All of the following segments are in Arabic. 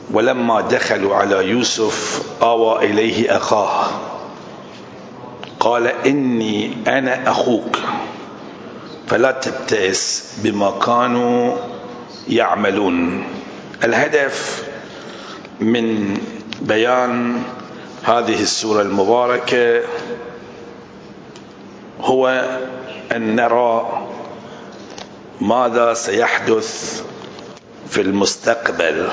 ولما دخلوا على يوسف آوى إليه أخاه قال إني أنا أخوك فلا تبتئس بما كانوا يعملون. الهدف من بيان هذه السورة المباركة هو أن نرى ماذا سيحدث في المستقبل،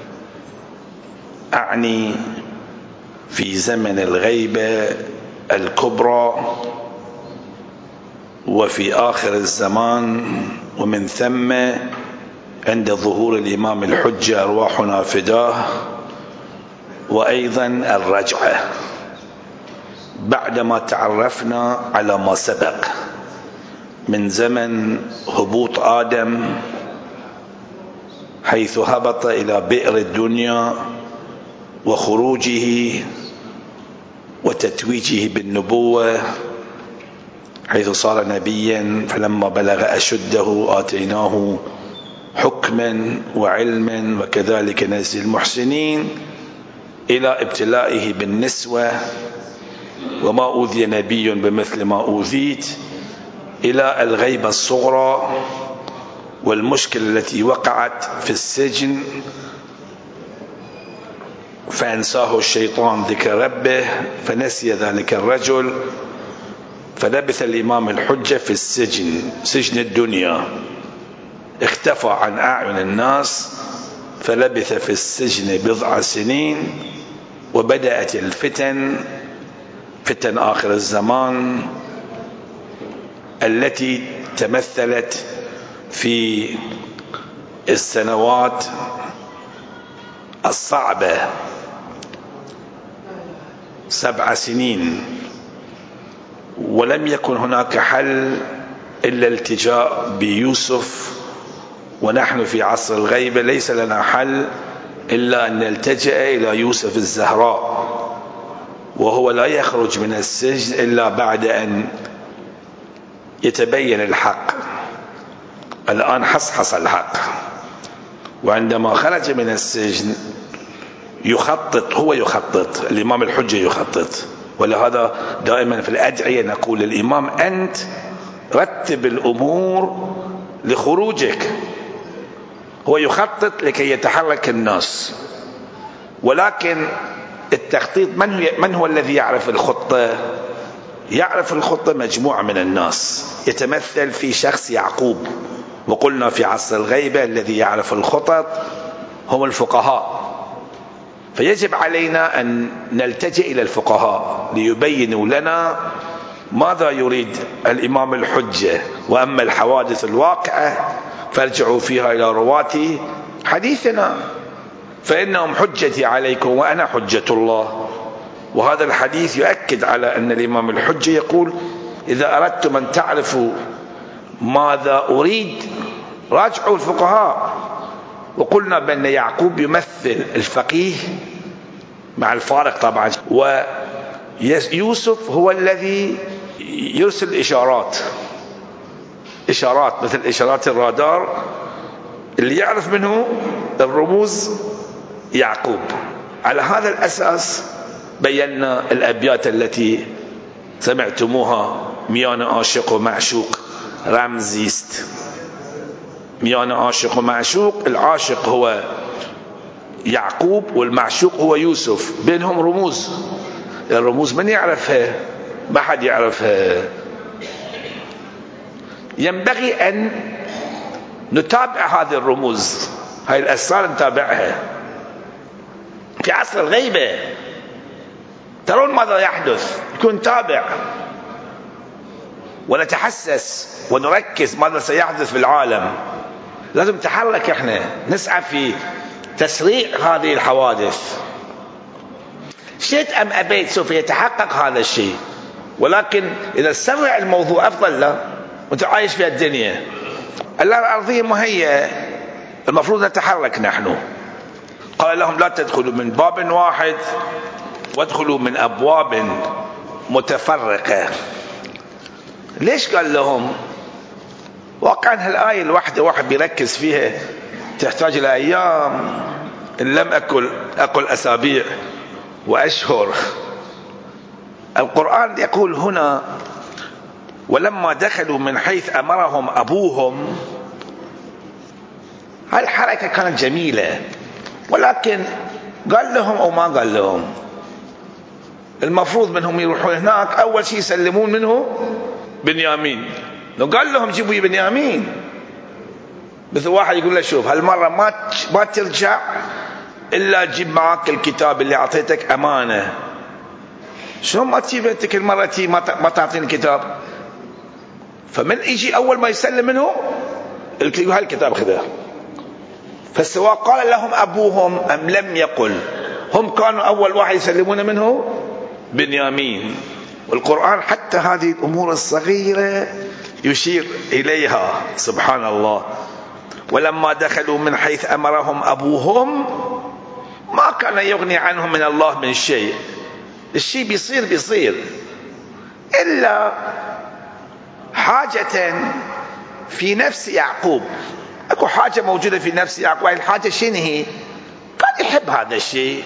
أعني في زمن الغيبة الكبرى وفي آخر الزمان، ومن ثم عند ظهور الإمام الحجة أرواحنا فداه، وأيضا الرجعة بعدما تعرفنا على ما سبق من زمن هبوط آدم حيث هبط إلى بئر الدنيا وخروجه وتتويجه بالنبوة حيث صار نبيا، فلما بلغ أشده آتيناه حكما وعلما وكذلك نجزي المحسنين، إلى ابتلائه بالنسوة وما أوذي نبي بمثل ما أوذيت، إلى الغيبة الصغرى والمشكلة التي وقعت في السجن فأنساه الشيطان ذكر ربه فنسي ذلك الرجل، فلبث الإمام الحجة في السجن، سجن الدنيا، اختفى عن أعين الناس، فلبث في السجن بضع سنين، وبدأت الفتن، فتن آخر الزمان التي تمثلت في السنوات الصعبة 7 سنين، ولم يكن هناك حل إلا الالتجاء بيوسف، ونحن في عصر الغيبة ليس لنا حل إلا أن نلتجئ إلى يوسف الزهراء، وهو لا يخرج من السجن إلا بعد أن يتبين الحق. الآن حصحص الحق، وعندما خرج من السجن يخطط، هو يخطط، الإمام الحجة يخطط، ولهذا دائما في الأدعية نقول للإمام أنت رتب الأمور لخروجك. هو يخطط لكي يتحرك الناس، ولكن التخطيط من هو الذي يعرف الخطة؟ يعرف الخطة مجموعة من الناس يتمثل في شخص يعقوب، وقلنا في عصر الغيبة الذي يعرف الخطط هم الفقهاء، فيجب علينا أن نلتجئ إلى الفقهاء ليبينوا لنا ماذا يريد الإمام الحجة. وأما الحوادث الواقعة فارجعوا فيها إلى رواة حديثنا، فإنهم حجتي عليكم وأنا حجة الله. وهذا الحديث يؤكد على أن الإمام الحجة يقول إذا أردتم أن تعرفوا ماذا أريد راجعوا الفقهاء. وقلنا بأن يعقوب يمثل الفقيه مع الفارق طبعا، ويوسف هو الذي يرسل إشارات مثل إشارات الرادار، اللي يعرف منه الرموز يعقوب. على هذا الأساس بينا الأبيات التي سمعتموها: ميان عاشق ومعشوق رمزيست. ميان عاشق ومعشوق، العاشق هو يعقوب والمعشوق هو يوسف، بينهم رموز. الرموز من يعرفها؟ ما حد يعرفها. ينبغي أن نتابع هذه الرموز، هاي الأسرار نتابعها في عصر الغيبة. ترون ماذا يحدث، نكون تابع ونتحسس ونركز ماذا سيحدث في العالم. لازم نتحرك، احنا نسعى في تسريع هذه الحوادث. شئت أم أبيت سوف يتحقق هذا الشيء، ولكن إذا سرع الموضوع أفضل له وانت عايش في الدنيا. الأرضية مهيئة، المفروض نتحرك نحن. قال لهم لا تدخلوا من باب واحد وادخلوا من أبواب متفرقة. ليش قال لهم؟ واقعا هالآية الواحدة واحد بيركز فيها تحتاج إلى أيام إن لم أقل أسابيع وأشهر. القرآن يقول هنا ولما دخلوا من حيث أمرهم أبوهم. هالحركة كانت جميلة، ولكن قال لهم أو ما قال لهم؟ المفروض منهم يروحون هناك أول شيء يسلمون منه بنيامين. لو قال لهم جيبوا بنيامين، مثل واحد يقول له شوف هالمرة ما ترجع إلا جيب معك الكتاب اللي أعطيتك أمانة. شلون ما تجيب أنت كل مرة ما تعطيني الكتاب؟ فمن يجي أول ما يسلم منه هالكتاب خذه. فسواء قال لهم أبوهم أم لم يقل، هم كانوا أول واحد يسلمون منه بنيامين. والقرآن حتى هذه الأمور الصغيرة يشير إليها، سبحان الله. ولما دخلوا من حيث أمرهم أبوهم ما كان يغني عنهم من الله من شيء. الشيء بيصير إلا حاجة في نفس يعقوب. اكو حاجة موجودة في نفس يعقوب. الحاجة شنو هي؟ كان يحب هذا الشيء،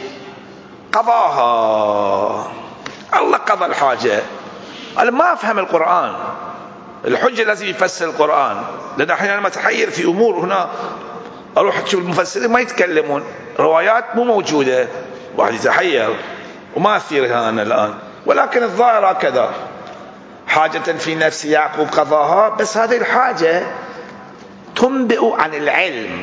قضاها. الله قضى الحاجة. أنا ما أفهم القرآن، الحجة لازم يفسر القرآن، لأن أحيانا ما تحير في أمور هنا أروح أشوف المفسرين ما يتكلمون، روايات مو موجودة، واحد يتحير وما أثيرها أنا الآن. ولكن الظاهر هكذا، حاجة في نفس يعقوب قضاها. بس هذه الحاجة تنبئ عن العلم.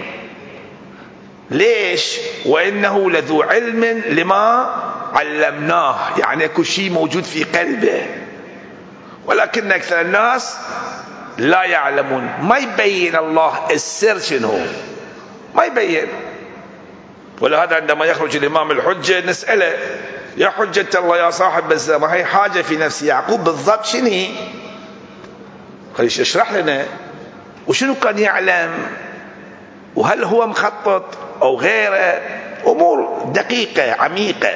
ليش؟ وإنه لذو علم لما علمناه، يعني كل شيء موجود في قلبه، ولكن أكثر الناس لا يعلمون. ما يبين الله السر شنو، ما يبين. ولهذا عندما يخرج الإمام الحجة نسأله يا حجة الله يا صاحب الزمان، ما هي حاجة في نفس يعقوب بالضبط شنو؟ خليش اشرح لنا وشنو كان يعلم، وهل هو مخطط أو غيره. أمور دقيقة عميقة.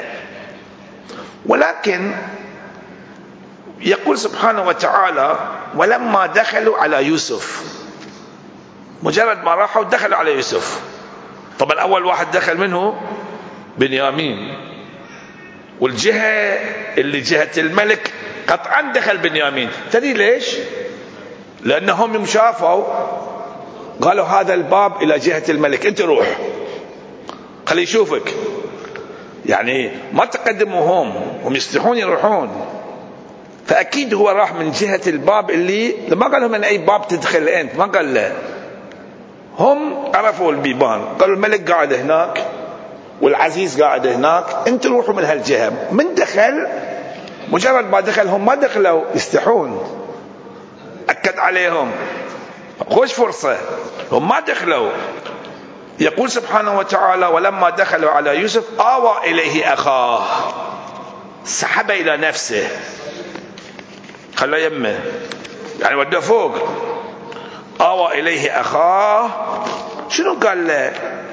ولكن يقول سبحانه وتعالى ولما دخلوا على يوسف، مجرد ما راحوا دخلوا على يوسف. طبعا أول واحد دخل منه بنيامين، والجهة اللي جهة الملك قطعا دخل بنيامين. تدري ليش؟ لأنهم يوم شافوا قالوا هذا الباب إلى جهة الملك، أنت روح خلي يشوفك. يعني ما تقدموا هم يستحون يروحون، فأكيد هو راح من جهة الباب اللي ما قال لهم من أي باب تدخل أنت، ما قال له. هم عرفوا البيبان، قالوا الملك قاعد هناك والعزيز قاعد هناك، أنت روحوا من هالجهة. من دخل، مجرد ما دخل، هم ما دخلوا يستحون، أكد عليهم خوش فرصة، هم ما دخلوا. يقول سبحانه وتعالى ولما دخلوا على يوسف آوى إليه أخاه، سحب إلى نفسه، خلى يمه، يعني ودى فوق. آوى إليه أخاه، شنو قال له؟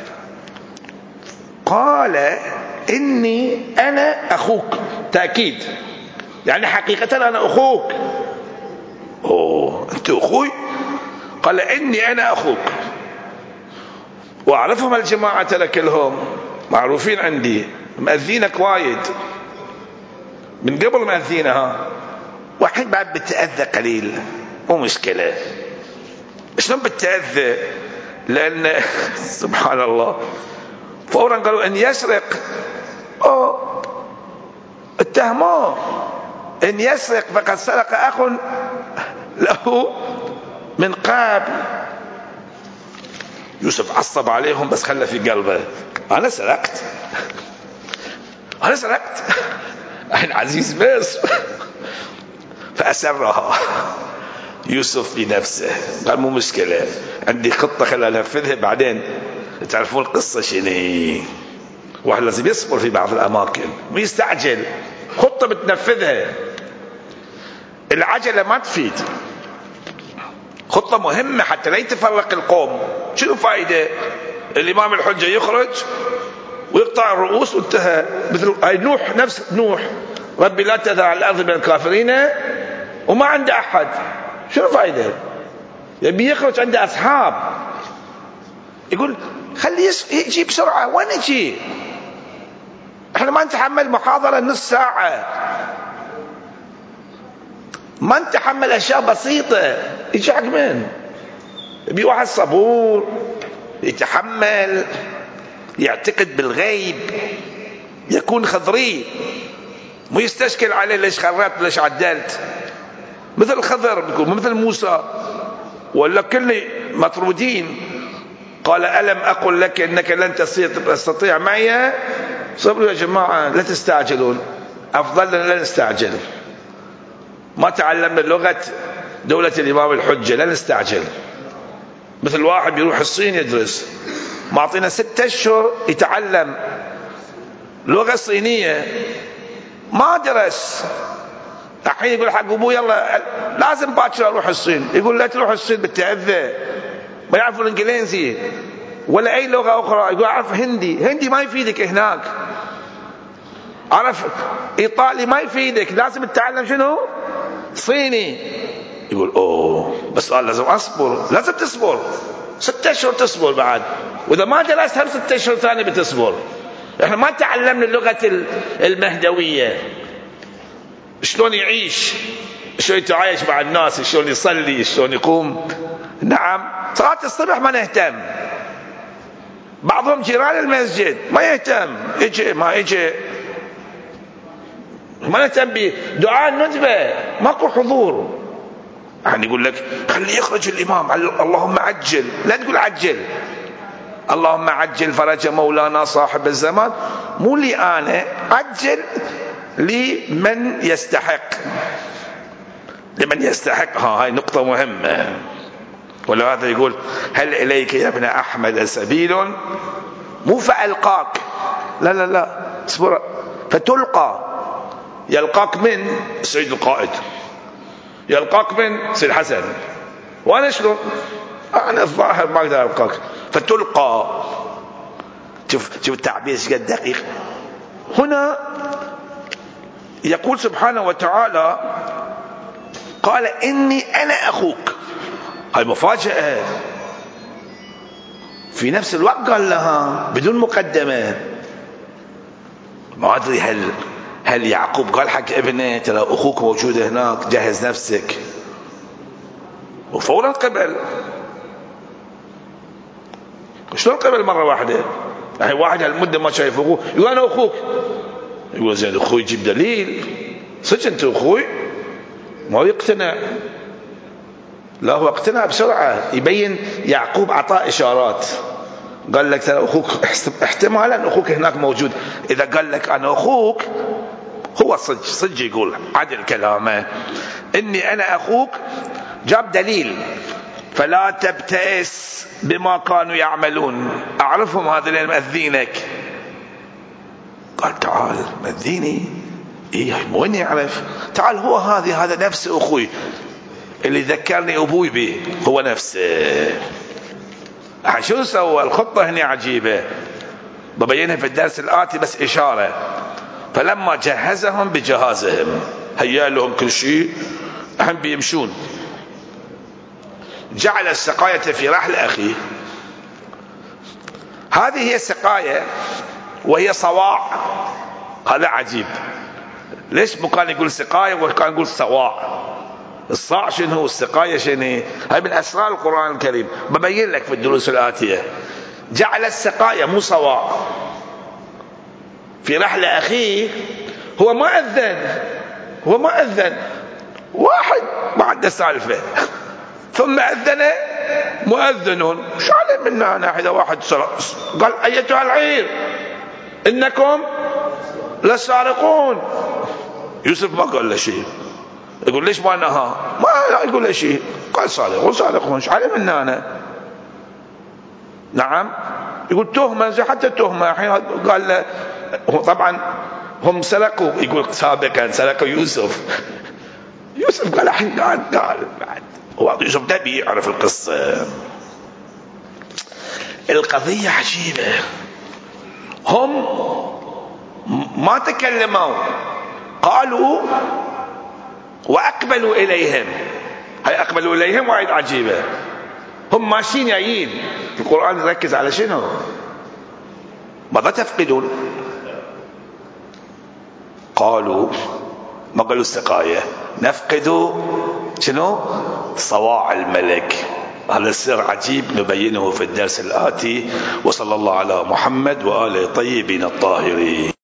قال إني أنا أخوك، تأكيد، يعني حقيقة أنا أخوك. أوه أنت أخوي؟ قال إني أنا أخوك، وأعرفهم الجماعة كلهم معروفين عندي، مأذينك وايد من قبل مأذينها، وحين بعد بتأذى قليل، مو مشكلة. شلون بتأذى؟ لأن سبحان الله فورا قالوا إن يسرق، اتهموه إن يسرق فقد سرق أخ له من قبل. يوسف عصب عليهم بس خلى في قلبه أنا سرقت أنا عزيز بس. فأسرها يوسف بنفسه، قال مو مشكلة، عندي خطة خلى أنفذها بعدين. تعرفون القصة شنو؟ واحد لازم يصبر في بعض الأماكن، مو يستعجل، خطة بتنفذها. العجلة ما تفيد، خطة مهمة حتى لا يتفرق القوم. شنو فائدة الإمام الحجة يخرج ويقطع الرؤوس وانتهى؟ مثل هاي نوح، نفس نوح، ربي لا تذر على الأرض من الكافرين وما عنده أحد. شنو فائدة؟ يبي يخرج عنده أصحاب، يقول خليه يجي بسرعة. وين يجي؟ احنا ما نتحمل محاضرة نص ساعة، ما نتحمل اشياء بسيطة. يجي حق من؟ يبي واحد صبور يتحمل، يعتقد بالغيب، يكون خضري، مو يستشكل عليه ليش خربت ليش عدلت، مثل خضر بيقول، مثل موسى. ولا كل مطرودين قال ألم أقل لك إنك لن تستطيع معي صبروا. يا جماعة لا تستعجلون، أفضل لا نستعجل. ما تعلمنا لغة دولة الإمام الحجة، لا نستعجل. مثل واحد يروح الصين يدرس، ما أعطينا 6 أشهر يتعلم لغة صينية، ما درس. الحين يقول حق أبوه يلا لازم باكر أروح الصين. يقول لا تروح الصين بالتأذى، ما يعرفوا الإنجليزي ولا أي لغة أخرى. يقول أعرف هندي، هندي ما يفيدك هناك. عرف إيطالي ما يفيدك، لازم تتعلم شنو؟ صيني. يقول أوه بس قال لازم أصبر. لازم تصبر 6 أشهر تصبر بعد، وإذا ما درست هم 6 أشهر ثاني بتصبر. إحنا ما تعلمنا اللغة المهدوية، شلون يعيش، شلون يتعايش مع الناس، شلون يصلي، شلون يقوم. نعم صلاة الصبح ما نهتم، بعضهم جيران المسجد ما يهتم، يجي ما يجي، ما نهتم بدعاء الندبة، ماكو حضور. يعني يقول لك خلي يخرج الإمام، اللهم عجل. لا تقول عجل، اللهم عجل فرج مولانا صاحب الزمان. مو لي أنا، عجل لمن يستحق، لمن يستحق. هاي نقطة مهمة. ولهذا يقول هل إليك يا ابن أحمد سبيل، مو فألقاك، لا لا لا، اصبر فتلقى. يلقاك من سيد القائد، يلقاك من سيد حسن، وأنا شلون؟ أنا الظاهر ما أقدر ألقاك، فتلقى. شوف التعبير قد دقيق. هنا يقول سبحانه وتعالى قال إني أنا أخوك. هاي مفاجأة. في نفس الوقت قال لها بدون مقدمة. ما أدري هل يعقوب قال حق ابنه ترى أخوك موجود هناك جهز نفسك، وفورا قبل. شلون قبل مرة واحدة؟ يعني واحد هالمدة ما شايف أخوه يقول أنا أخوك، يقول زين أخوي يجيب دليل، صدق أنت أخوي؟ ما يقتنع. لا هو اقتنع بسرعة. يبين يعقوب عطاء إشارات، قال لك ترى أخوك احتمالا أخوك هناك موجود. إذا قال لك أنا أخوك هو صدق يقول عدل كلامه. إني أنا أخوك جاب دليل. فلا تبتئس بما كانوا يعملون، أعرفهم هذين مأذينك. قال تعال مأذيني إيه وين يعرف؟ تعال هو هذا نفس أخوي اللي ذكرني أبوي به، هو نفسه. شو سوى؟ الخطة هنا عجيبة ببينها في الدرس الآتي بس إشارة. فلما جهزهم بجهازهم، هيا لهم كل شيء، هم بيمشون، جعل السقاية في رحل أخيه. هذه هي السقاية وهي صواع. هذا عجيب، ليش كان يقول سقاية وكان يقول صواع؟ الصاع شنو والسقاية شنو؟ هاي من أسرار القرآن الكريم، ببين لك في الدروس الآتية. جعل السقاية مو صواع في رحل أخيه. هو ما أذن، واحد ما عنده سالفة، ثم أذن مؤذن. شو علم منا أنا إذا واحد قال أيتها العير إنكم لسارقون. يوسف ما قال له شيء، يقول ليش ما نهى؟ ما يقول له شيء، قال سارقون. شو علم منا أنا؟ نعم يقول تهمة، زي حتى التهمة الحين قال له طبعا هم سرقوا، يقول سابقا سرقوا يوسف قال الحين قال بعد هو يوسف نبي يعرف القصة. القضية عجيبة. هم ما تكلموا، قالوا وأقبلوا إليهم. هاي أقبلوا إليهم وايد عجيبة. هم ماشيين جايين. القرآن يركز على شنو؟ ماذا تفقدون؟ قالوا، ما قالوا السقاية، نفقد شنو؟ صواع الملك. هذا السر عجيب نبينه في الدرس الآتي. وصلى الله على محمد وآله الطيبين الطاهرين.